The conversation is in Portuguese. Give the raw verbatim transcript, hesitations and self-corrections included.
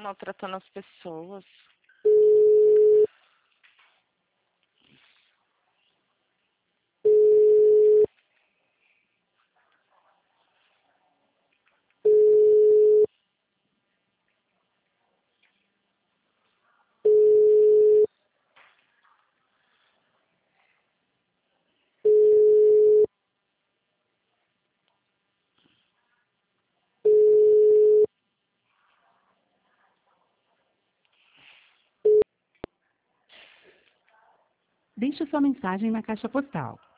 maltratando as pessoas. Deixe sua mensagem na caixa postal.